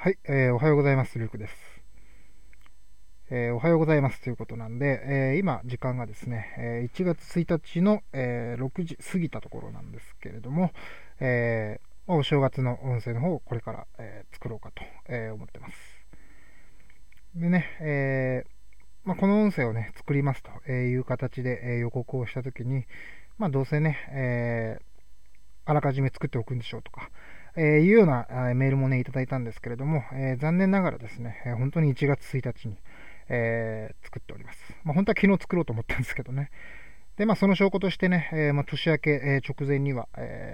はい、おはようございます。ルークです。おはようございますということなんで、今、時間がですね、1月1日の、6時過ぎたところなんですけれども、お正月の音声の方をこれから、作ろうかと、思ってます。でね、この音声をね、作りますという形で、予告をしたときに、どうせね、あらかじめ作っておくんでしょうとか、いうようなメールもね、いただいたんですけれども、残念ながらですね、本当に1月1日に、作っております。本当は昨日作ろうと思ったんですけどね。で、その証拠としてね、年明け、直前には、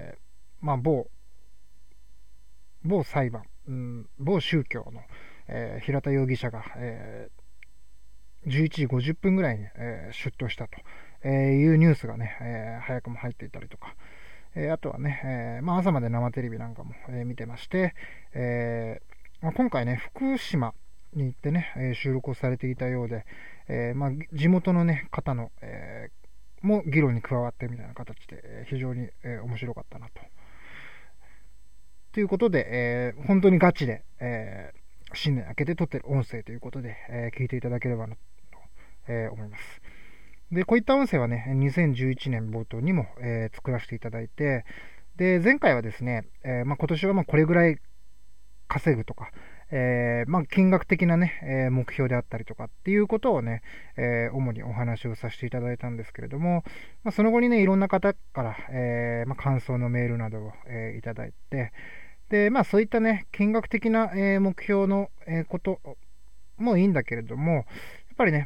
某裁判、某宗教の、平田容疑者が、11時50分ぐらいに、出頭したというニュースがね、早くも入っていたりとか、あとはね、朝まで生テレビなんかも、見てまして、今回ね、福島に行ってね、収録をされていたようで、地元の、ね、方の、も議論に加わってみたいな形で、非常に、面白かったなと。ということで、本当にガチで、新年明けて撮ってる音声ということで、聞いていただければなと、思います。で、こういった音声はね、2011年冒頭にも、作らせていただいて、で、前回はですね、今年はこれぐらい稼ぐとか、金額的なね、目標であったりとかっていうことをね、主にお話をさせていただいたんですけれども、その後にね、いろんな方から、感想のメールなどを、いただいて、で、そういったね、金額的な、目標の、こともいいんだけれども、やっぱりね、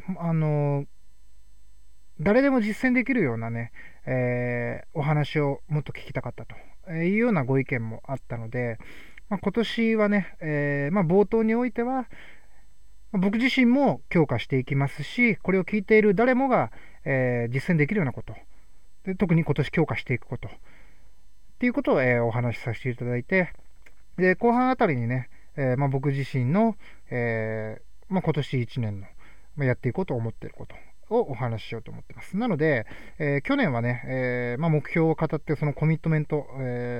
誰でも実践できるようなね、お話をもっと聞きたかったというようなご意見もあったので、今年はね、冒頭においては、僕自身も強化していきますし、これを聞いている誰もが、実践できるようなことで、特に今年強化していくことっていうことを、お話しさせていただいて、で後半あたりにね、僕自身の、今年1年のやっていこうと思っていることをお話ししようと思ってます。なので、去年はね、目標を語ってそのコミットメント、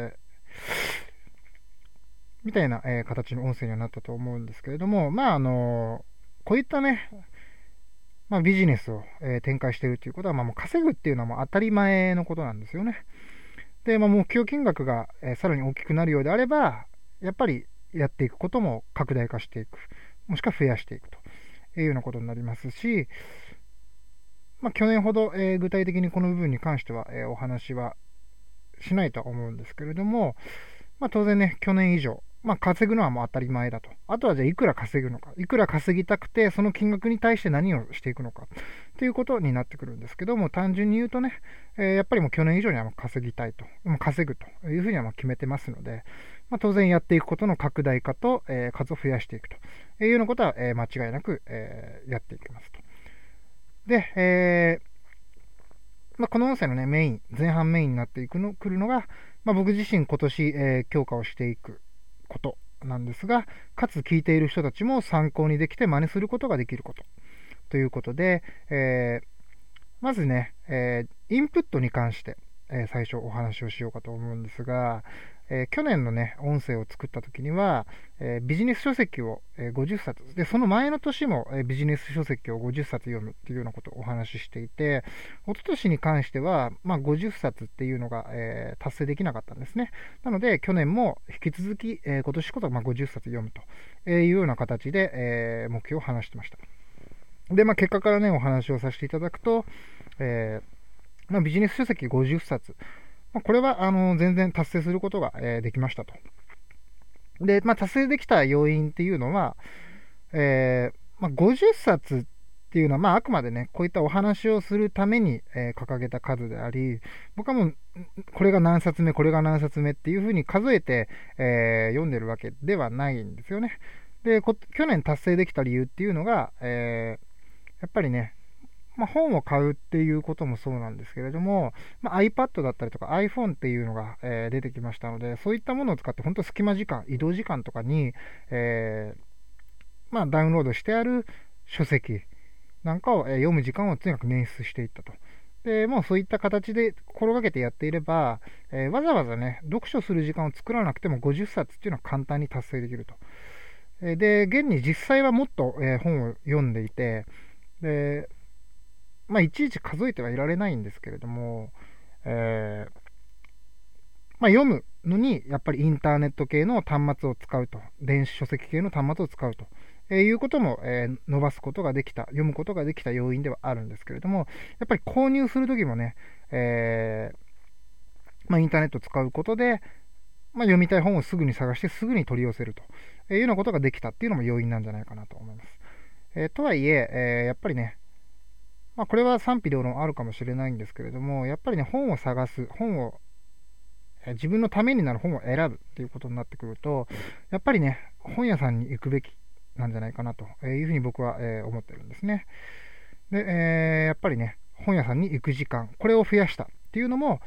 みたいな、形の音声にはなったと思うんですけれども、こういったね、ビジネスを、展開しているということは、もう稼ぐっていうのはもう当たり前のことなんですよね。で、目標金額が、さらに大きくなるようであれば、やっぱりやっていくことも拡大化していく、もしくは増やしていくというようなことになりますし、去年ほど、具体的にこの部分に関しては、お話はしないとは思うんですけれども、当然ね、去年以上、稼ぐのはもう当たり前だと。あとはじゃあいくら稼ぐのか、いくら稼ぎたくて、その金額に対して何をしていくのかということになってくるんですけども、単純に言うとね、やっぱりもう去年以上にはもう稼ぎたいと、もう稼ぐというふうにはもう決めてますので、当然やっていくことの拡大化と、数を増やしていくというようなことは、間違いなく、やっていきますと。で、この音声のね、前半メインになってくるのが、僕自身今年、強化をしていくことなんですが、かつ聞いている人たちも参考にできて真似することができることということで、まずね、インプットに関して、最初お話をしようかと思うんですが、去年のね、音声を作った時には、ビジネス書籍を、50冊、で、その前の年も、ビジネス書籍を50冊読むっていうようなことをお話ししていて、一昨年に関しては、50冊っていうのが、達成できなかったんですね。なので、去年も引き続き、今年こそ50冊読むというような形で、目標を話してました。で、結果からね、お話をさせていただくと、ビジネス書籍50冊、これは全然達成することが、できましたと。で、達成できた要因っていうのは、50冊っていうのは、あくまでね、こういったお話をするために、掲げた数であり、僕はもう、これが何冊目、これが何冊目っていうふうに数えて、読んでるわけではないんですよね。で、去年達成できた理由っていうのが、やっぱりね、本を買うっていうこともそうなんですけれども、iPad だったりとか iPhone っていうのが、出てきましたので、そういったものを使って本当隙間時間、移動時間とかに、ダウンロードしてある書籍なんかを、読む時間をとにかく捻出していったと。で、もうそういった形で心がけてやっていれば、わざわざね、読書する時間を作らなくても50冊っていうのは簡単に達成できるとで、現に実際はもっと、本を読んでいて、で、いちいち数えてはいられないんですけれども、読むのにやっぱりインターネット系の端末を使うと、電子書籍系の端末を使うと、いうことも、伸ばすことができた、読むことができた要因ではあるんですけれども、やっぱり購入するときもね、インターネットを使うことで、読みたい本をすぐに探してすぐに取り寄せるというようなことができたっていうのも要因なんじゃないかなと思います。とはいえやっぱりね、これは賛否両論あるかもしれないんですけれども、やっぱりね、本を探す、自分のためになる本を選ぶっていうことになってくると、やっぱりね、本屋さんに行くべきなんじゃないかなというふうに僕は思ってるんですね。で、やっぱりね、本屋さんに行く時間、これを増やしたっていうのも、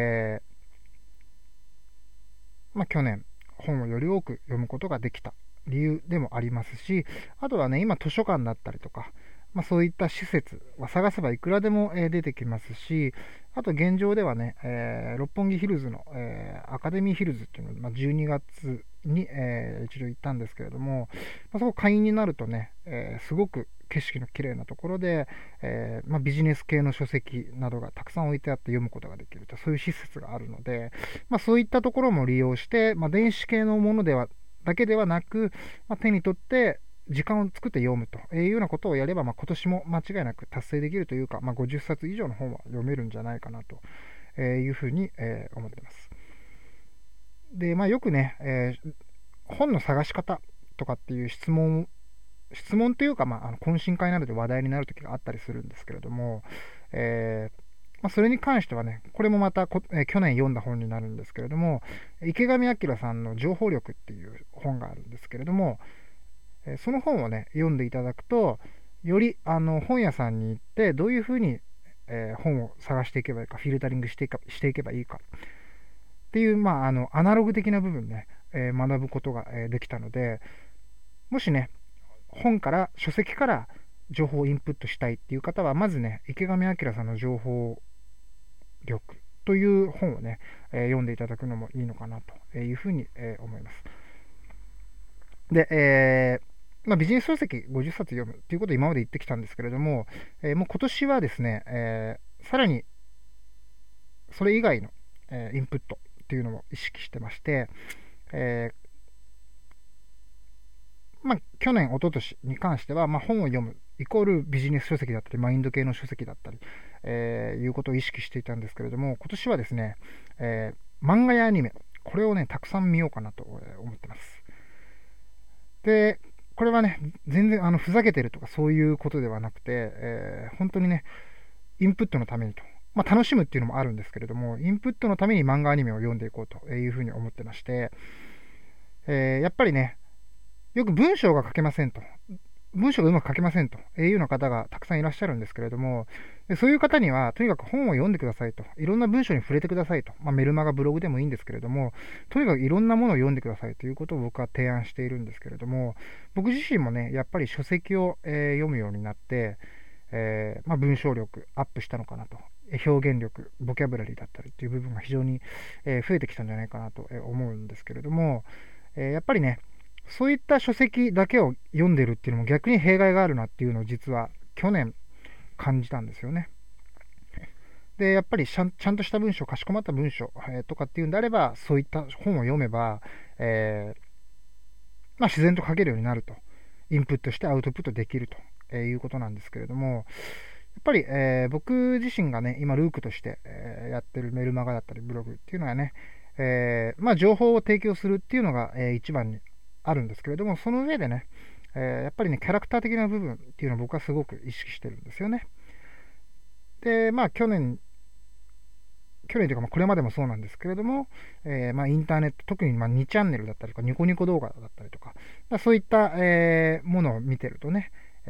去年、本をより多く読むことができた理由でもありますし、あとはね、今図書館だったりとか、そういった施設は探せばいくらでも出てきますし、あと現状ではね、六本木ヒルズのアカデミーヒルズっていうのを12月に一度行ったんですけれども、そこ会員になるとね、すごく景色の綺麗なところで、ビジネス系の書籍などがたくさん置いてあって読むことができると、そういう施設があるので、そういったところも利用して、電子系のものだけではなく、手に取って時間を作って読むというようなことをやれば、今年も間違いなく達成できるというか、50冊以上の本は読めるんじゃないかなというふうに思っています。で、よくね、本の探し方とかっていう質問というか、懇親会などで話題になるときがあったりするんですけれども、それに関してはね、これもまた去年読んだ本になるんですけれども、池上彰さんの情報力っていう本があるんですけれども、その本をね、読んでいただくと、より本屋さんに行ってどういうふうに、本を探していけばいいか、フィルタリングしていけばいいかっていう、アナログ的な部分ね、学ぶことが、できたので、もしね、書籍から情報をインプットしたいっていう方は、まずね、池上彰さんの情報力という本をね、読んでいただくのもいいのかなというふうに、思います。で、ビジネス書籍50冊読むということを今まで言ってきたんですけれども、もう今年はですね、さらにそれ以外の、インプットっていうのも意識してまして、去年、一昨年に関しては、本を読むイコールビジネス書籍だったり、マインド系の書籍だったり、いうことを意識していたんですけれども、今年はですね、漫画やアニメ、これをね、たくさん見ようかなと思ってます。で、これはね、全然ふざけてるとかそういうことではなくて、本当にね、インプットのためにと、楽しむっていうのもあるんですけれども、インプットのために漫画アニメを読んでいこうというふうに思ってまして、やっぱりね、よく文章が書けませんと、文章がうまく書けませんというような方がたくさんいらっしゃるんですけれども、そういう方にはとにかく本を読んでくださいと、いろんな文章に触れてくださいと、メルマガブログでもいいんですけれども、とにかくいろんなものを読んでくださいということを僕は提案しているんですけれども、僕自身もね、やっぱり書籍を、読むようになって、文章力アップしたのかなと、表現力、ボキャブラリーだったりっていう部分が非常に、増えてきたんじゃないかなと思うんですけれども、やっぱりね、そういった書籍だけを読んでるっていうのも逆に弊害があるなっていうのを実は去年感じたんですよね。で、やっぱりちゃんとした文章、かしこまった文章、とかっていうんであれば、そういった本を読めば、自然と書けるようになると。インプットしてアウトプットできるということなんですけれども、やっぱり、僕自身がね、今ルークとして、やってるメルマガだったりブログっていうのはね、情報を提供するっていうのが、一番にあるんですけれども、その上でね、やっぱりね、キャラクター的な部分っていうのを僕はすごく意識してるんですよね。で、去年というか、これまでもそうなんですけれども、インターネット、特に2チャンネルだったりとか、ニコニコ動画だったりとか、そういった、ものを見てるとね、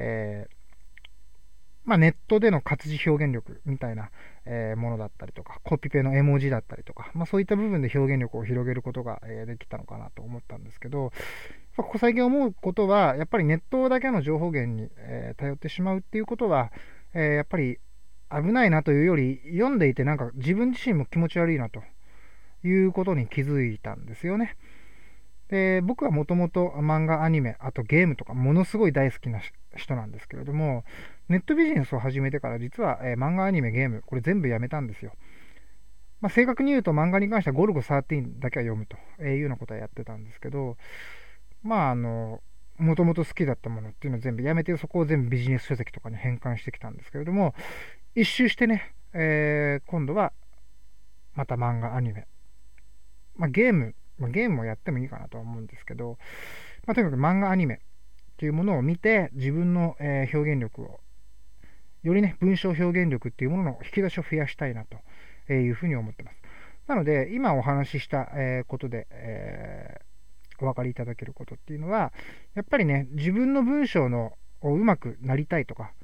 ネットでの活字表現力みたいな、ものだったりとか、コピペの絵文字だったりとか、そういった部分で表現力を広げることが、できたのかなと思ったんですけど、ここ最近思うことは、やっぱりネットだけの情報源に、頼ってしまうっていうことは、やっぱり危ないなというより、読んでいてなんか自分自身も気持ち悪いなということに気づいたんですよね。 で、僕はもともと漫画、アニメ、あとゲームとかものすごい大好きな人なんですけれども、ネットビジネスを始めてから実は、漫画、アニメ、ゲーム、これ全部やめたんですよ。正確に言うと漫画に関してはゴルゴ13だけは読むというようなことはやってたんですけど、もともと好きだったものっていうのを全部やめて、そこを全部ビジネス書籍とかに変換してきたんですけれども、一周してね、今度はまた漫画、アニメ、ゲームもやってもいいかなとは思うんですけど、とにかく漫画、アニメっていうものを見て、自分の、表現力を、よりね、文章表現力っていうものの引き出しを増やしたいなというふうに思ってます。なので、今お話しした、ことで、お分かりいただけることっていうのは、やっぱりね、自分の文章のをうまくなりたいとか、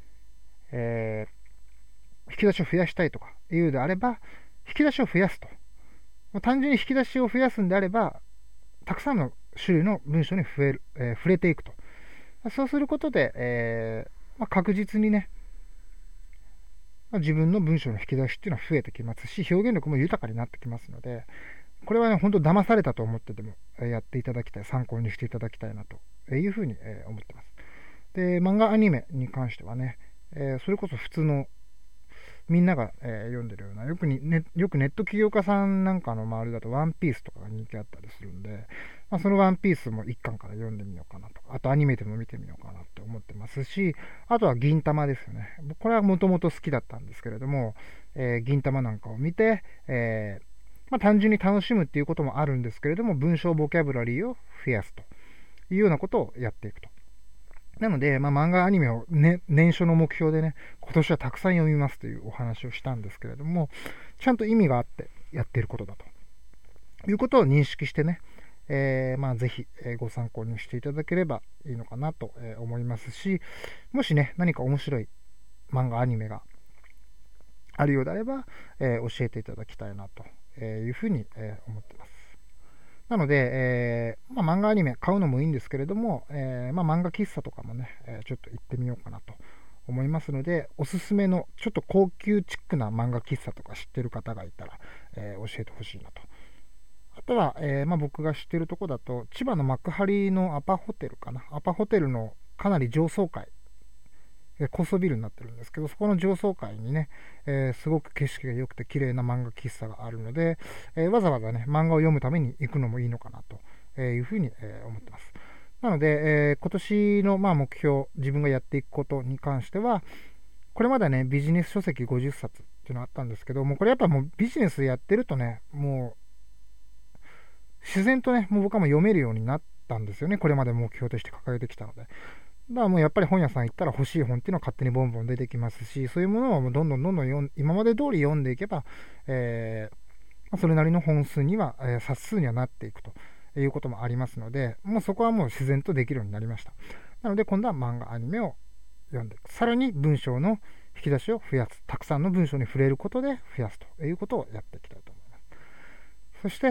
引き出しを増やしたいとかいうであれば、引き出しを増やすと。単純に引き出しを増やすんであれば、たくさんの種類の文章に触れていくと。そうすることで、確実にね、自分の文章の引き出しっていうのは増えてきますし、表現力も豊かになってきますので、これはね、本当騙されたと思ってでもやっていただきたい、参考にしていただきたいなというふうに思ってます。で、漫画アニメに関してはね、それこそ普通のみんなが、読んでるような、よくネット起業家さんなんかの周りだとワンピースとかが人気あったりするんで、そのワンピースも一巻から読んでみようかなとか、あとアニメでも見てみようかなって思ってますし、あとは銀魂ですよね。これはもともと好きだったんですけれども、銀魂なんかを見て、単純に楽しむっていうこともあるんですけれども、文章ボキャブラリーを増やすというようなことをやっていくと。なので、漫画アニメを、ね、年初の目標でね、今年はたくさん読みますというお話をしたんですけれども、ちゃんと意味があってやっていることだということを認識してね、ぜひ、ご参考にしていただければいいのかなと思いますし、もしね、何か面白い漫画アニメがあるようであれば、教えていただきたいなというふうに思ってます。なので、漫画アニメ買うのもいいんですけれども、漫画喫茶とかもね、ちょっと行ってみようかなと思いますので、おすすめのちょっと高級チックな漫画喫茶とか知ってる方がいたら、教えてほしいなと。あとは、僕が知ってるとこだと、千葉の幕張のアパホテルかな。アパホテルのかなり上層階、高層ビルになってるんですけど、そこの上層階にね、すごく景色が良くて綺麗な漫画喫茶があるので、わざわざね、漫画を読むために行くのもいいのかなというふうに思ってます。なので、今年の目標、自分がやっていくことに関しては、これまでね、ビジネス書籍50冊っていうのがあったんですけど、もうこれやっぱもうビジネスやってるとね、もう自然とね、もう僕はもう読めるようになったんですよね。これまで目標として掲げてきたので。だからもうやっぱり本屋さん行ったら欲しい本っていうのは勝手にボンボン出てきますし、そういうものをもうどんどん今まで通り読んでいけば、それなりの本数には、冊数にはなっていくということもありますので、もうそこはもう自然とできるようになりました。なので今度は漫画、アニメを読んでいく。さらに文章の引き出しを増やす。たくさんの文章に触れることで増やすということをやっていきたいと思います。そして、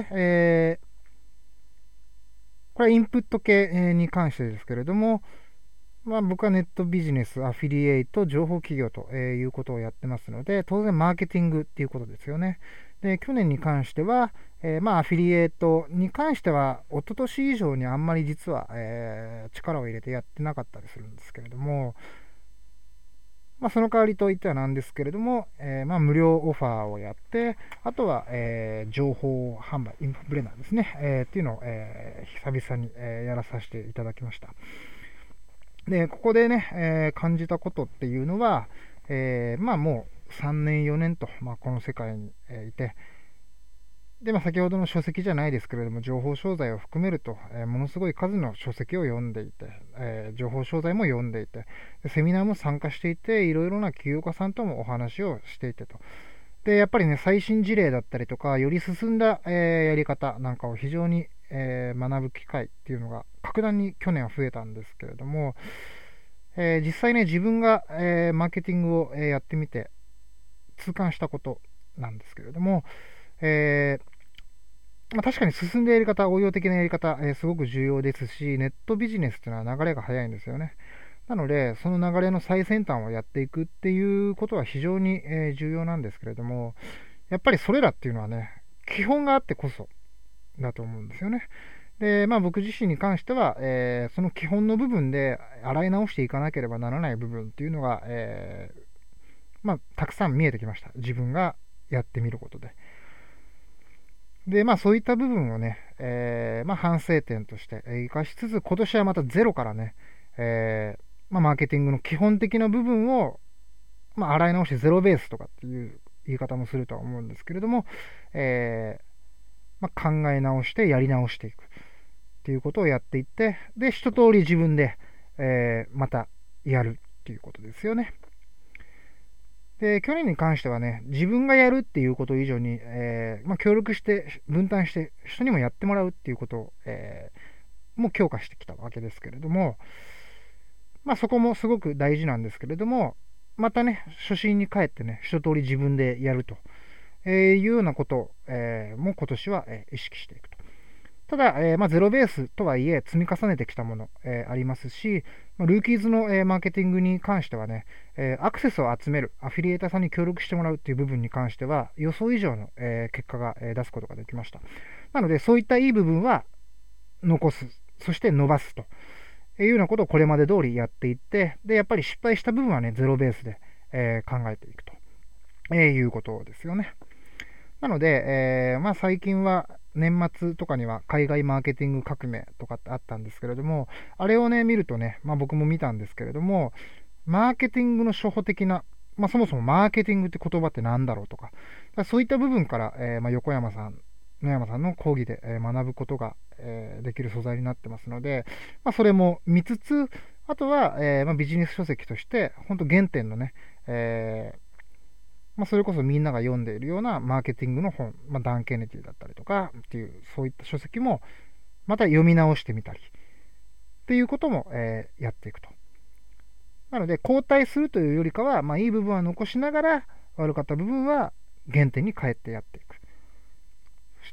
これはインプット系に関してですけれども、僕はネットビジネス、アフィリエイト、情報企業ということをやってますので、当然マーケティングっていうことですよね。で、去年に関しては、アフィリエイトに関しては、一昨年以上にあんまり実は、力を入れてやってなかったりするんですけれども、その代わりといってはなんですけれども、無料オファーをやって、あとは、情報販売、インフォブレナーですね、っていうのを、久々に、やらさせていただきました。で、ここでね、感じたことっていうのは、もう3年、4年と、この世界に、いて、で、先ほどの書籍じゃないですけれども、情報商材を含めると、ものすごい数の書籍を読んでいて、情報商材も読んでいて、セミナーも参加していて、いろいろな起業家さんともお話をしていてと。で、やっぱりね、最新事例だったりとか、より進んだ、やり方なんかを非常に、学ぶ機会っていうのが格段に去年は増えたんですけれども、実際ね、自分が、マーケティングを、やってみて痛感したことなんですけれども、確かに進んだやり方、応用的なやり方、すごく重要ですし、ネットビジネスっていうのは流れが早いんですよね。なので、その流れの最先端をやっていくっていうことは非常に、重要なんですけれども、やっぱりそれらっていうのはね、基本があってこそだと思うんですよね。 で、僕自身に関しては、その基本の部分で洗い直していかなければならない部分っていうのが、たくさん見えてきました。自分がやってみることで。で、そういった部分をね、反省点として生かしつつ、今年はまたゼロからね、マーケティングの基本的な部分を、洗い直してゼロベースとかっていう言い方もするとは思うんですけれども、考え直してやり直していくっていうことをやっていって、で、一通り自分で、またやるっていうことですよね。で、去年に関してはね、自分がやるっていうこと以上に、協力して、分担して、人にもやってもらうっていうことを、もう強化してきたわけですけれども、そこもすごく大事なんですけれども、またね、初心に帰ってね、一通り自分でやると、いうようなことを、もう今年は、意識していくと。ただ、ゼロベースとはいえ積み重ねてきたもの、ありますし、ルーキーズの、マーケティングに関してはね、アクセスを集める、アフィリエーターさんに協力してもらうっていう部分に関しては、予想以上の、結果が、出すことができました。なので、そういったいい部分は残す、そして伸ばすというようなことをこれまで通りやっていって、で、やっぱり失敗した部分はね、ゼロベースで、考えていくと、いうことですよね。なので、最近は年末とかには海外マーケティング革命とかってあったんですけれども、あれをね、見るとね、僕も見たんですけれども、マーケティングの初歩的な、そもそもマーケティングって言葉って何だろうとか、そういった部分から、横山さん、野山さんの講義で、学ぶことが、できる素材になってますので、それも見つつ、あとは、ビジネス書籍として、本当原点のね、それこそみんなが読んでいるようなマーケティングの本、ダン・ケネディだったりとかっていう、そういった書籍もまた読み直してみたりっていうことも、やっていくと。なので、後退するというよりかは、いい部分は残しながら、悪かった部分は原点に帰ってやっていく。そして、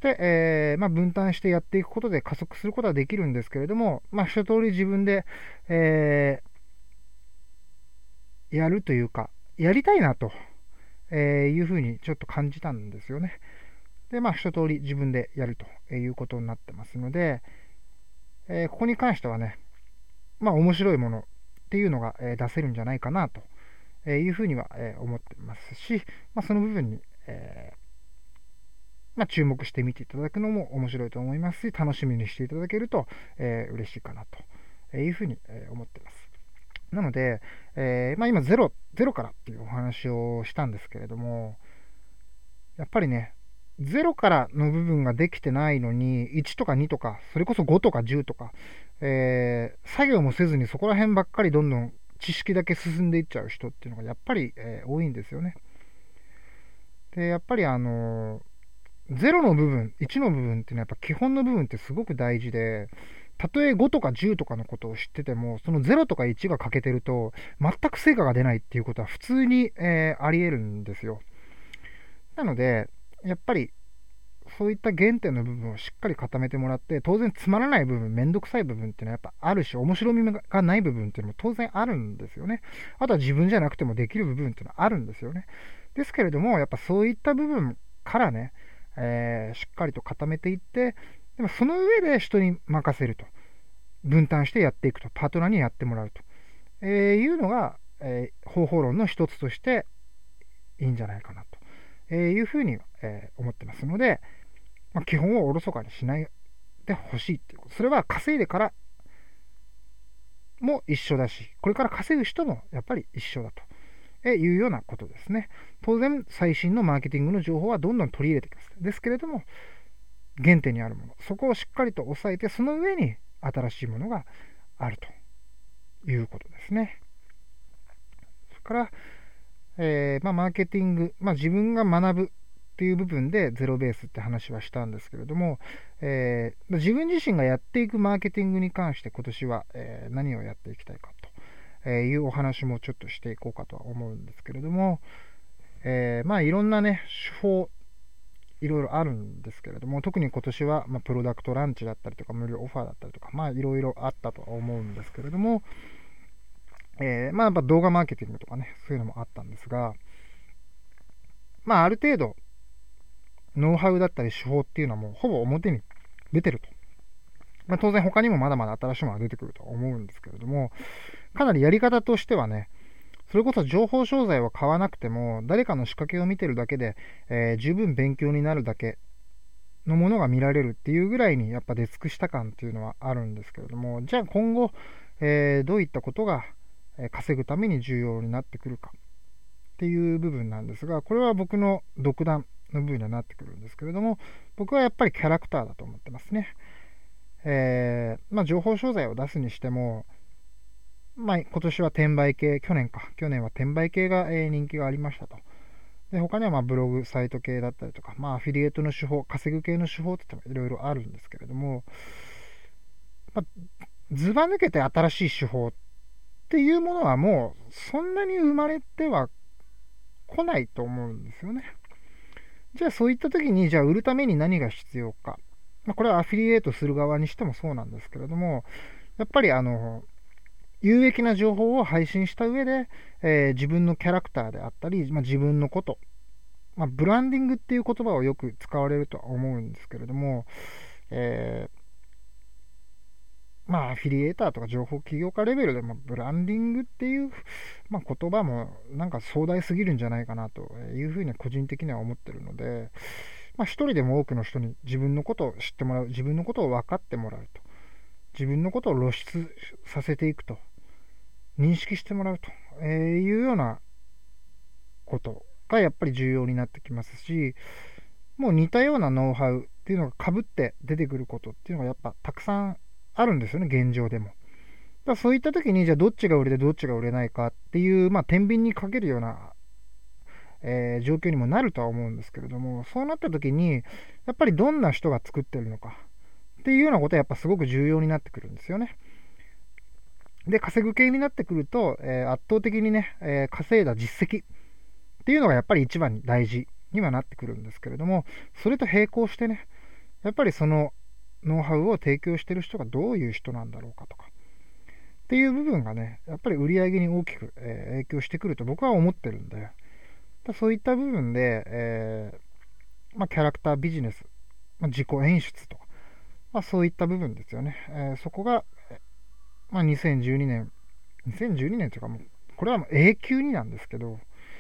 分担してやっていくことで加速することはできるんですけれども、一通り自分で、やるというか、やりたいなと。いうふうにちょっと感じたんですよね。で、一通り自分でやるということになってますので、ここに関してはね、面白いものっていうのが、出せるんじゃないかなというふうには、思ってますし、その部分に、注目してみていただくのも面白いと思いますし、楽しみにしていただけると、嬉しいかなというふうに、思ってます。なので、今ゼロからっていうお話をしたんですけれども、やっぱりね、0からの部分ができてないのに、1とか2とか、それこそ5とか10とか、作業もせずにそこら辺ばっかりどんどん知識だけ進んでいっちゃう人っていうのがやっぱり、多いんですよね。で、やっぱり0の部分、1の部分っていうのはやっぱ基本の部分ってすごく大事で、たとえ5とか10とかのことを知ってても、その0とか1が欠けてると、全く成果が出ないっていうことは普通に、あり得るんですよ。なので、やっぱり、そういった原点の部分をしっかり固めてもらって、当然つまらない部分、めんどくさい部分っていうのはやっぱあるし、面白みがない部分っていうのも当然あるんですよね。あとは自分じゃなくてもできる部分っていうのはあるんですよね。ですけれども、やっぱそういった部分からね、しっかりと固めていって、でもその上で人に任せると。分担してやっていくと。パートナーにやってもらうと。いうのが、方法論の一つとしていいんじゃないかなと、いうふうに、思ってますので、基本をおろそかにしないでほしいっていうこと。それは稼いでからも一緒だし、これから稼ぐ人もやっぱり一緒だというようなことですね。当然、最新のマーケティングの情報はどんどん取り入れていきます。ですけれども、原点にあるもの、そこをしっかりと押さえて、その上に新しいものがあるということですね。それから、マーケティング、自分が学ぶっていう部分でゼロベースって話はしたんですけれども、自分自身がやっていくマーケティングに関して今年は、何をやっていきたいかというお話もちょっとしていこうかとは思うんですけれども、いろんなね、手法、いろいろあるんですけれども、特に今年は、プロダクトランチだったりとか、無料オファーだったりとか、いろいろあったとは思うんですけれども、やっぱ動画マーケティングとかね、そういうのもあったんですが、ある程度、ノウハウだったり手法っていうのはもうほぼ表に出てる当然他にもまだまだ新しいものが出てくると思うんですけれども、かなりやり方としてはね、それこそ情報商材を買わなくても、誰かの仕掛けを見てるだけで、十分勉強になるだけのものが見られるっていうぐらいにやっぱ出尽くした感っていうのはあるんですけれども、じゃあ今後、どういったことが稼ぐために重要になってくるかっていう部分なんですが、これは僕の独断の部分にはなってくるんですけれども、僕はやっぱりキャラクターだと思ってますね。情報商材を出すにしても、今年は転売系、去年は転売系が、人気がありましたと。で、他にはブログ、サイト系だったりとか、アフィリエイトの手法、稼ぐ系の手法って言ってもいろいろあるんですけれども、ずば抜けて新しい手法っていうものはもうそんなに生まれては来ないと思うんですよね。じゃあそういった時に、じゃあ売るために何が必要か。これはアフィリエイトする側にしてもそうなんですけれども、やっぱり有益な情報を配信した上で、自分のキャラクターであったり、自分のこと、ブランディングっていう言葉をよく使われるとは思うんですけれども、アフィリエイターとか情報起業家レベルでもブランディングっていう、言葉もなんか壮大すぎるんじゃないかなというふうに個人的には思ってるので、一人でも多くの人に自分のことを知ってもらう、自分のことを分かってもらうと、自分のことを露出させていくと、認識してもらうというようなことがやっぱり重要になってきますし、もう似たようなノウハウっていうのが被って出てくることっていうのがやっぱたくさんあるんですよね、現状でも。そういった時に、じゃあどっちが売れてどっちが売れないかっていう、天秤にかけるような、状況にもなるとは思うんですけれども、そうなった時に、やっぱりどんな人が作ってるのかっていうようなことはやっぱすごく重要になってくるんですよね。で、稼ぐ系になってくると、圧倒的にね、稼いだ実績っていうのがやっぱり一番に大事にはなってくるんですけれども、それと並行してね、やっぱりそのノウハウを提供してる人がどういう人なんだろうかとかっていう部分がね、やっぱり売り上げに大きく、影響してくると僕は思ってるんで、そういった部分で、キャラクタービジネス、自己演出とか、そういった部分ですよね。そこが、2012年、2012年というかもう、これはもう永久になんですけど、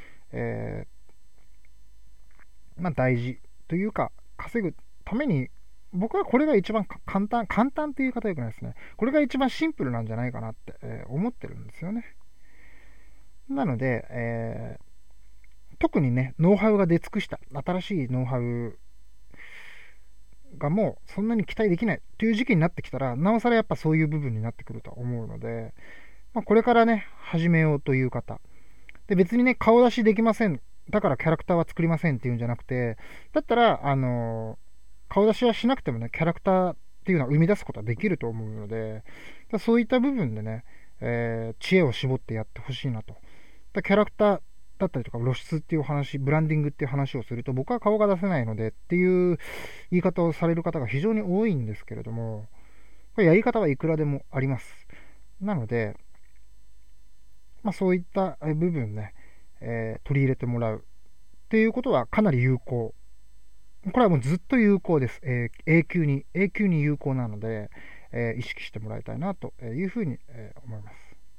大事というか、稼ぐために、僕はこれが一番簡単っていう言い方は良くないですね。これが一番シンプルなんじゃないかなって、思ってるんですよね。なので、特にね、ノウハウが出尽くした、新しいノウハウがもうそんなに期待できないという時期になってきたら、なおさらやっぱそういう部分になってくると思うので、これからね、始めようという方。で、別にね、顔出しできません。だからキャラクターは作りませんっていうんじゃなくて、だったら、顔出しはしなくてもね、キャラクターっていうのは生み出すことはできると思うので、そういった部分でね、知恵を絞ってやってほしいなと。キャラクターだったりとか露出っていう話、ブランディングっていう話をすると、僕は顔が出せないのでっていう言い方をされる方が非常に多いんですけれども、これやり方はいくらでもあります。なので、そういった部分ね、取り入れてもらうっていうことはかなり有効。これはもうずっと有効です。永久に有効なので、意識してもらいたいなというふうに思います。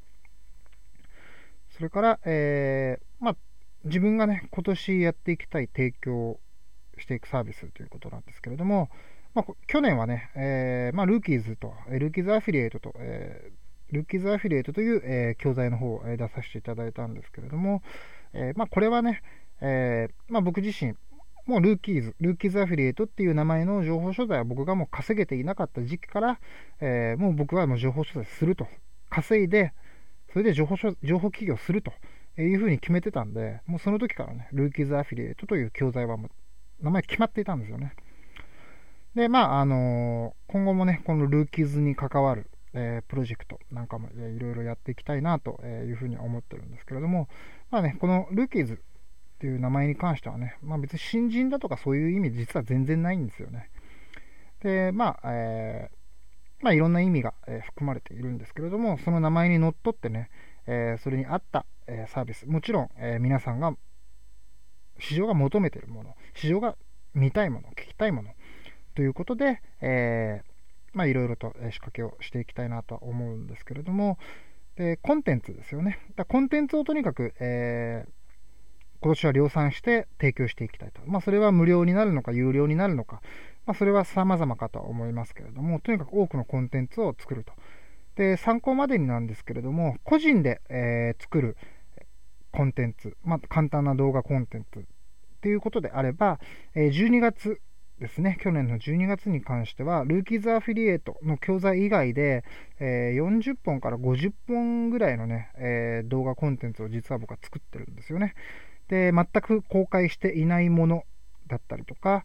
それから、自分がね、今年やっていきたい提供していくサービスということなんですけれども、去年はね、ルーキーズアフィリエイトと、ルーキーズアフィリエイトという、教材の方を出させていただいたんですけれども、これはね、僕自身、もうルーキーズアフィリエイトっていう名前の情報商材は僕がもう稼げていなかった時期から、もう僕はもう情報商材すると。稼いで、それで情報起業するというふうに決めてたんで、もうその時からね、ルーキーズアフィリエイトという教材はもう名前決まっていたんですよね。で、今後もね、このルーキーズに関わる、プロジェクトなんかもいろいろやっていきたいなというふうに思ってるんですけれども、このルーキーズっていう名前に関してはね、別に新人だとかそういう意味実は全然ないんですよね。で、いろんな意味が、含まれているんですけれども、その名前にのっとってね、それに合った、サービス、もちろん、皆さんが市場が求めているもの、市場が見たいもの、聞きたいものということで、 いろいろと仕掛けをしていきたいなとは思うんですけれども、でコンテンツですよね。コンテンツをとにかく、今年は量産して提供していきたいと。それは無料になるのか有料になるのか、それは様々かとは思いますけれども、とにかく多くのコンテンツを作ると。で、参考までになんですけれども、個人で、作るコンテンツ、簡単な動画コンテンツっていうことであれば、12月ですね、去年の12月に関しては、ルーキーズアフィリエイトの教材以外で、40本から50本ぐらいのね、動画コンテンツを実は僕は作ってるんですよね。で、全く公開していないものだったりとか、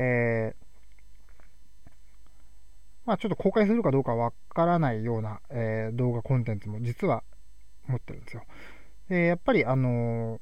ちょっと公開するかどうかわからないような、動画コンテンツも実は持ってるんですよ。で、やっぱりこ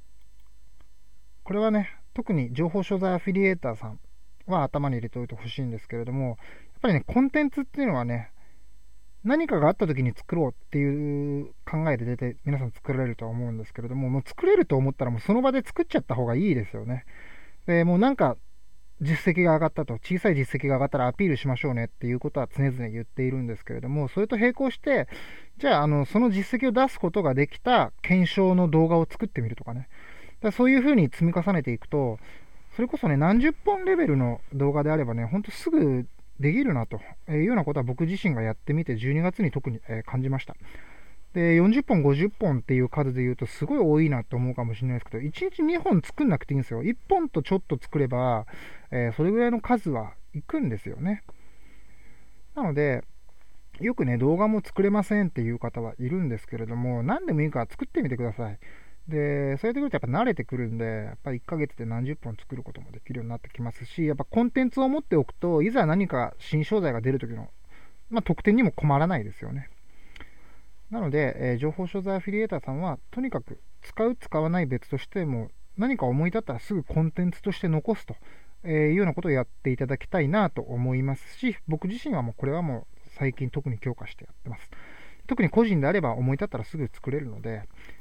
れはね、特に情報商材アフィリエーターさんは頭に入れておいてほしいんですけれども、やっぱりね、コンテンツっていうのはね、何かがあった時に作ろうっていう考えで出て皆さん作られるとは思うんですけれども、もう作れると思ったらもうその場で作っちゃった方がいいですよね。で、もうなんか実績が上がったと、小さい実績が上がったらアピールしましょうねっていうことは常々言っているんですけれども、それと並行して、じゃあ、その実績を出すことができた検証の動画を作ってみるとかね。そういう風に積み重ねていくと、それこそね、何十本レベルの動画であればね、ほんとすぐできるなというようなことは僕自身がやってみて、12月に特に感じました。で、40本、50本っていう数で言うとすごい多いなと思うかもしれないですけど、1日2本作んなくていいんですよ。1本とちょっと作れば、それぐらいの数はいくんですよね。なので、よくね、動画も作れませんっていう方はいるんですけれども、何でもいいから作ってみてください。で、そうやってくるとやっぱ慣れてくるんで、やっぱり1ヶ月で何十本作ることもできるようになってきますし、やっぱコンテンツを持っておくと、いざ何か新商材が出るときの、得点にも困らないですよね。なので、情報商材アフィリエーターさんは、とにかく使う、使わない別としても、何か思い立ったらすぐコンテンツとして残すというようなことをやっていただきたいなと思いますし、僕自身はもうこれはもう最近特に強化してやってます。特に個人であれば思い立ったらすぐ作れるので、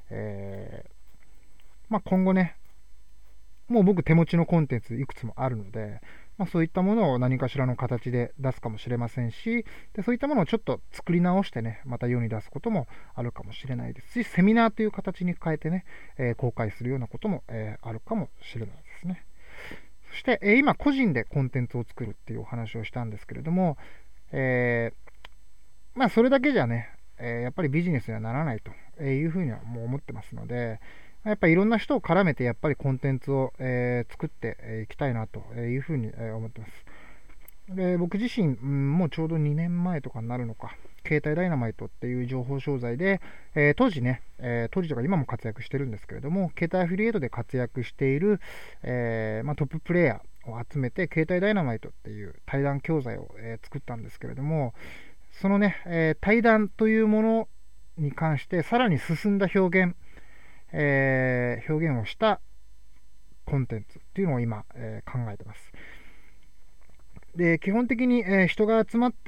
今後ね、もう僕手持ちのコンテンツいくつもあるので、そういったものを何かしらの形で出すかもしれませんし、でそういったものをちょっと作り直してね、また世に出すこともあるかもしれないですし、セミナーという形に変えてね、公開するようなことも、あるかもしれないですね。そして、今個人でコンテンツを作るっていうお話をしたんですけれども、それだけじゃね、やっぱりビジネスにはならないというふうにはもう思ってますので、やっぱりいろんな人を絡めてやっぱりコンテンツを、作っていきたいなというふうに思ってます。で、僕自身、もうちょうど2年前とかになるのか、携帯ダイナマイトっていう情報商材で、当時ね、当時とか今も活躍してるんですけれども、携帯アフィリエイトで活躍している、トッププレイヤーを集めて、携帯ダイナマイトっていう対談教材を、作ったんですけれども、そのね、対談というものに関してさらに進んだ表現をしたコンテンツっていうのを今、考えてます。で、基本的に、人が集まって、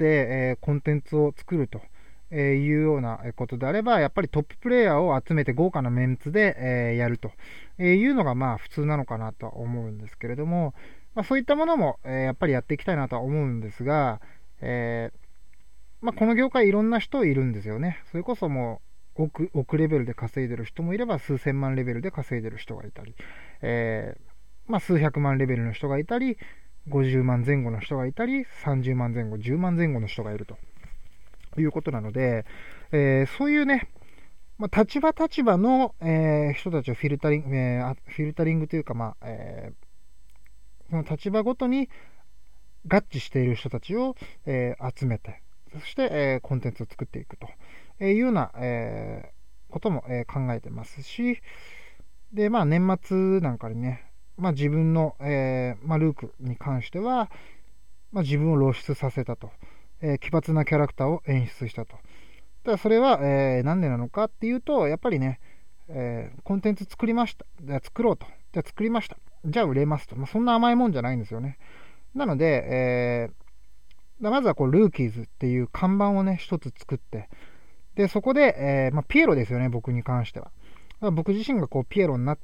コンテンツを作るというようなことであれば、やっぱりトッププレイヤーを集めて豪華なメンツで、やるというのが普通なのかなとは思うんですけれども、そういったものも、やっぱりやっていきたいなとは思うんですが、この業界いろんな人いるんですよね。それこそもう億レベルで稼いでる人もいれば、数千万レベルで稼いでる人がいたり、数百万レベルの人がいたり、50万前後の人がいたり、30万前後、10万前後の人がいるということなので、そういうね、立場の、人たちをフィルタリングというか、その立場ごとに合致している人たちを、集めて、そして、コンテンツを作っていくというような、ことも、考えてますし、で、年末なんかにね、自分の、ルークに関しては、自分を露出させたと、奇抜なキャラクターを演出したと。ただそれは、なんでなのかっていうと、やっぱりね、コンテンツ作りました。じゃあ作ろうと。じゃあ作りました。じゃあ売れますと。そんな甘いもんじゃないんですよね。なので、まずはルーキーズっていう看板をね、一つ作って、で、そこで、ピエロですよね、僕に関しては。僕自身がピエロになって、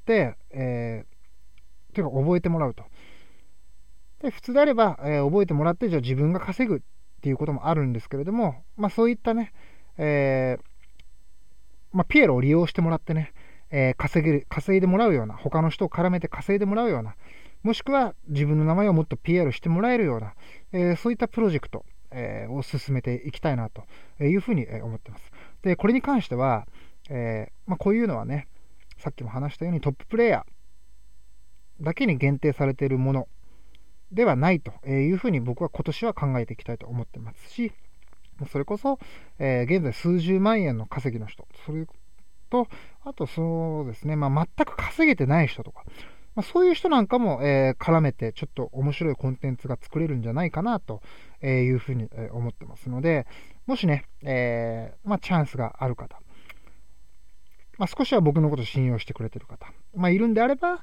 というか覚えてもらうと。で、普通であれば、覚えてもらって、じゃあ自分が稼ぐっっていうこともあるんですけれども、そういったね、ピエロを利用してもらってね、稼いでもらうような、他の人を絡めて稼いでもらうような、もしくは自分の名前をもっと PR してもらえるような、そういったプロジェクト、を進めていきたいなというふうに思ってます。で、これに関しては、こういうのはね、さっきも話したようにトッププレイヤーだけに限定されているものではないというふうに僕は今年は考えていきたいと思ってますし、それこそ、現在数十万円の稼ぎの人、それと、あとそうですね、全く稼げてない人とか、そういう人なんかも、絡めてちょっと面白いコンテンツが作れるんじゃないかなというふうに思ってますので、もしね、チャンスがある方、少しは僕のことを信用してくれてる方、いるんであれば、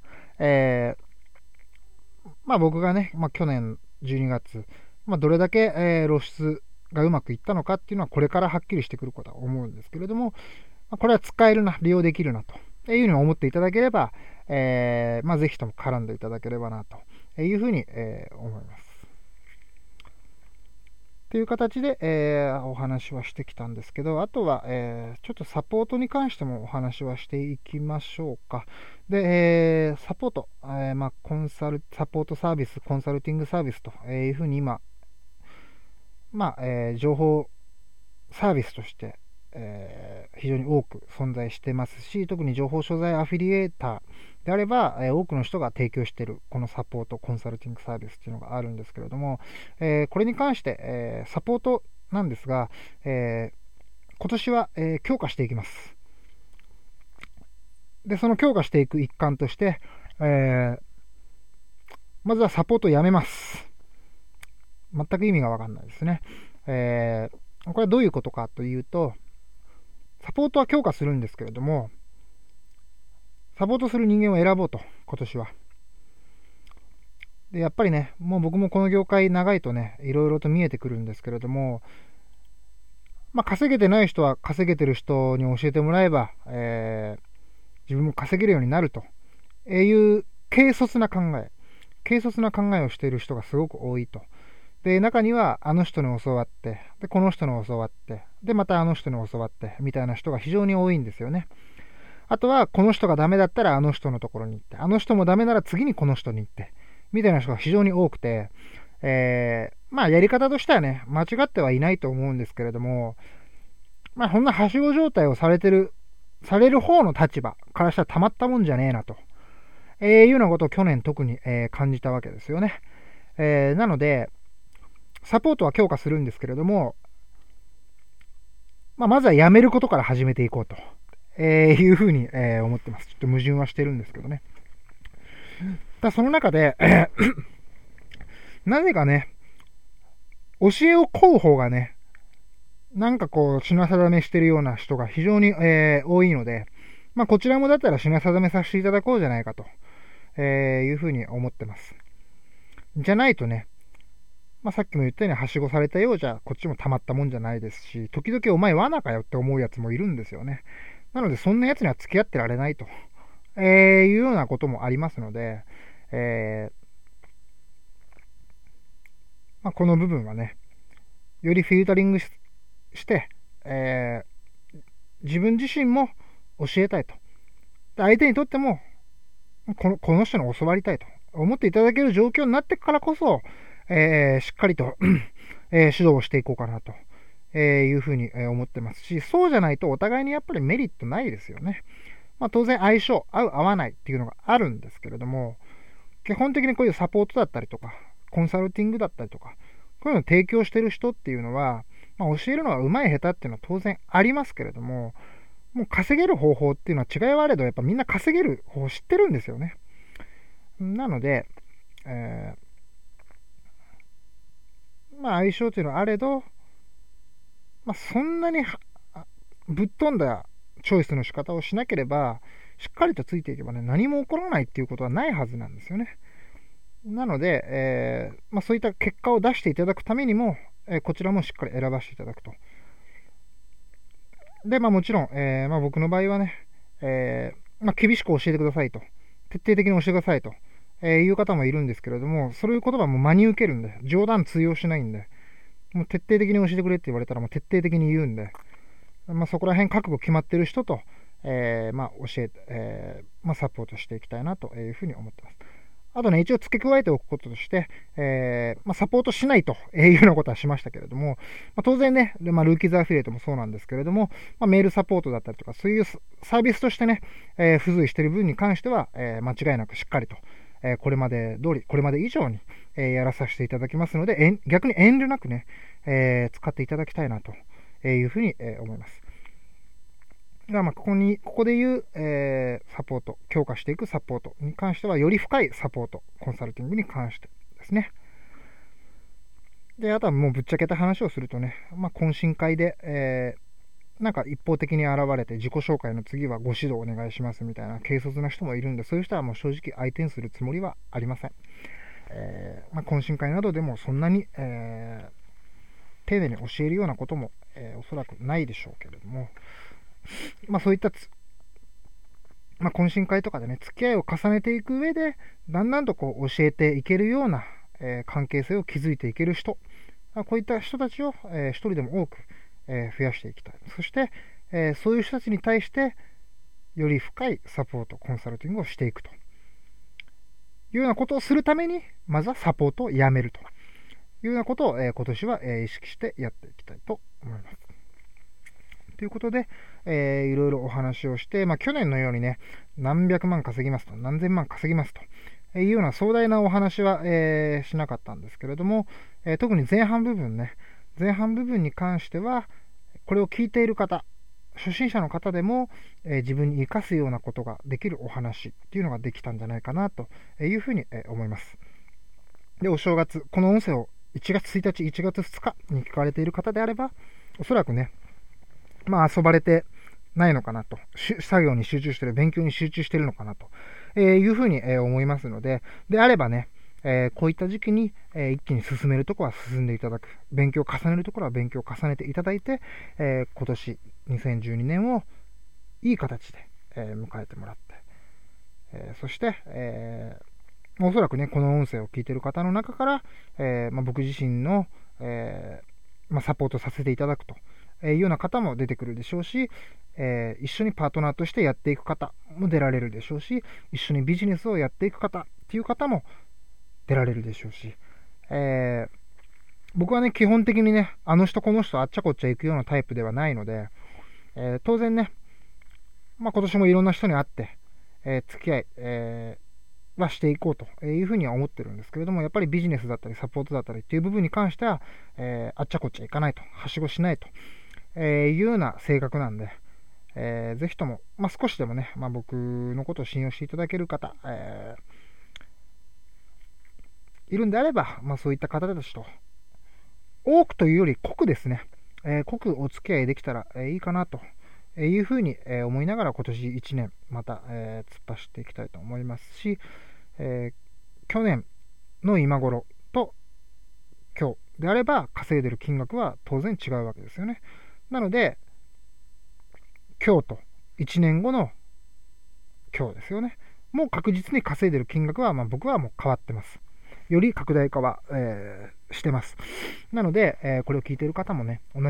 僕がね、去年12月、どれだけ、露出がうまくいったのかっていうのはこれからはっきりしてくることは思うんですけれども、これは使えるな、利用できるなというふうに思っていただければ、ぜひとも絡んでいただければなというふうに、思います。という形で、お話はしてきたんですけど、あとは、ちょっとサポートに関してもお話はしていきましょうか。で、サポート、サポートサービス、コンサルティングサービスというふうに今、情報サービスとして、非常に多く存在してますし、特に情報商材アフィリエーターであれば、多くの人が提供しているこのサポートコンサルティングサービスっていうのがあるんですけれども、これに関して、サポートなんですが、今年は、強化していきます。で、その強化していく一環として、まずはサポートをやめます。全く意味がわかんないですね。これはどういうことかというと、サポートは強化するんですけれども、サポートする人間を選ぼうと、今年は。で、やっぱりね、もう僕もこの業界長いとね、いろいろと見えてくるんですけれども、稼げてない人は稼げてる人に教えてもらえば、自分も稼げるようになるという軽率な考えをしている人がすごく多いと。で、中にはあの人に教わって、で、この人に教わって、で、またあの人に教わって、みたいな人が非常に多いんですよね。あとは、この人がダメだったらあの人のところに行って、あの人もダメなら次にこの人に行って、みたいな人が非常に多くて、やり方としてはね、間違ってはいないと思うんですけれども、そんなはしご状態をされる方の立場からしたらたまったもんじゃねえなと、いうようなことを去年特に、感じたわけですよね。なので、サポートは強化するんですけれども、まずはやめることから始めていこうと、いうふうに、思ってます。ちょっと矛盾はしてるんですけどね。その中で、なぜかね、教えを請う方がね、なんかこう、品定めしてるような人が非常に、多いので、こちらもだったら品定めさせていただこうじゃないかと、いうふうに思ってます。じゃないとね、さっきも言ったようにはしごされたようじゃ、こっちもたまったもんじゃないですし、時々お前罠かよって思うやつもいるんですよね。なので、そんなやつには付き合ってられないと、いうようなこともありますので、この部分はね、よりフィルタリングして、自分自身も教えたいと。相手にとっても、この人に教わりたいと思っていただける状況になってからこそ、しっかりと、指導をしていこうかなと、いうふうに思ってますし、そうじゃないとお互いにやっぱりメリットないですよね。当然相性、合う合わないっていうのがあるんですけれども、基本的にこういうサポートだったりとか、コンサルティングだったりとか、こういうのを提供してる人っていうのは、教えるのは上手い下手っていうのは当然ありますけれども、もう稼げる方法っていうのは違いはあれど、やっぱみんな稼げる方法を知ってるんですよね。なので、相性っていうのはあれど、そんなにぶっ飛んだチョイスの仕方をしなければ、しっかりとついていけばね、何も起こらないっていうことはないはずなんですよね。なので、そういった結果を出していただくためにも、こちらもしっかり選ばせていただくと。で、もちろん、僕の場合はね、厳しく教えてくださいと。徹底的に教えてくださいと、いう方もいるんですけれども、そういう言葉も真に受けるんで、冗談通用しないんで、 もう徹底的に教えてくれって言われたらもう徹底的に言うんで、そこら辺覚悟決まってる人と、教えて、サポートしていきたいなというふうに思ってます。あとね、一応付け加えておくこととして、サポートしないというようなことはしましたけれども、当然ね、ルーキーズアフィリエイトもそうなんですけれども、メールサポートだったりとか、そういうサービスとしてね、付随している分に関しては、間違いなくしっかりと、これまで通り、これまで以上に、やらさせていただきますので、逆に遠慮なくね、使っていただきたいなというふうに、思います。ここで言う、サポート、強化していくサポートに関しては、より深いサポート、コンサルティングに関してですね。で、あとはもうぶっちゃけた話をするとね、懇親会で、一方的に現れて自己紹介の次はご指導お願いしますみたいな軽率な人もいるんで、そういう人はもう正直相手にするつもりはありません。懇親会などでもそんなに、丁寧に教えるようなことも、おそらくないでしょうけれども、そういった懇親会とかでね、付き合いを重ねていく上で、だんだんと教えていけるような、関係性を築いていける人、こういった人たちを、一人でも多く、増やしていきたい。そして、そういう人たちに対して、より深いサポート、コンサルティングをしていくというようなことをするために、まずはサポートをやめるというようなことを、今年は、意識してやっていきたいと思います。ということで、いろいろお話をして、去年のようにね、何百万稼ぎますと、何千万稼ぎますというような壮大なお話は、しなかったんですけれども、特に前半部分に関しては、これを聞いている方、初心者の方でも、自分に活かすようなことができるお話っていうのができたんじゃないかなというふうに思います。で、お正月、この音声を1月1日、1月2日に聞かれている方であれば、おそらくね、遊ばれてないのかなと、作業に集中している、勉強に集中しているのかなというふうに思いますので、であればね、こういった時期に一気に進めるところは進んでいただく、勉強を重ねるところは勉強を重ねていただいて、今年2012年をいい形で迎えてもらって、そして、おそらくね、この音声を聞いている方の中から、僕自身の、サポートさせていただくというような方も出てくるでしょうし、一緒にパートナーとしてやっていく方も出られるでしょうし、一緒にビジネスをやっていく方っていう方も出られるでしょうし、僕はね、基本的にね、あの人この人あっちゃこっちゃ行くようなタイプではないので、当然ね、今年もいろんな人に会って、付き合い、はしていこうというふうには思ってるんですけれども、やっぱりビジネスだったりサポートだったりっていう部分に関しては、あっちゃこっちゃ行かないと、はしごしないと、いうような性格なんで、ぜひとも、少しでもね、僕のことを信用していただける方、いるんであれば、そういった方たちと、多くというより濃くですね、濃くお付き合いできたら、いいかなというふうに思いながら今年1年また、突っ走っていきたいと思いますし、去年の今頃と今日であれば稼いでる金額は当然違うわけですよね。なので今日と1年後の今日ですよね。もう確実に稼いでる金額は僕はもう変わってます。より拡大化は、してます。なので、これを聞いている方もね、同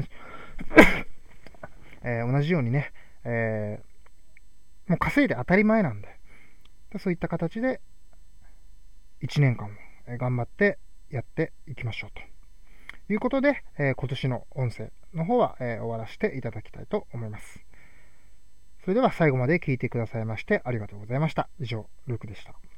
じようにね、もう稼いで当たり前なんで、そういった形で1年間も頑張ってやっていきましょうということで、今年の音声の方は、終わらせていただきたいと思います。それでは最後まで聞いてくださいましてありがとうございました。以上、ルークでした。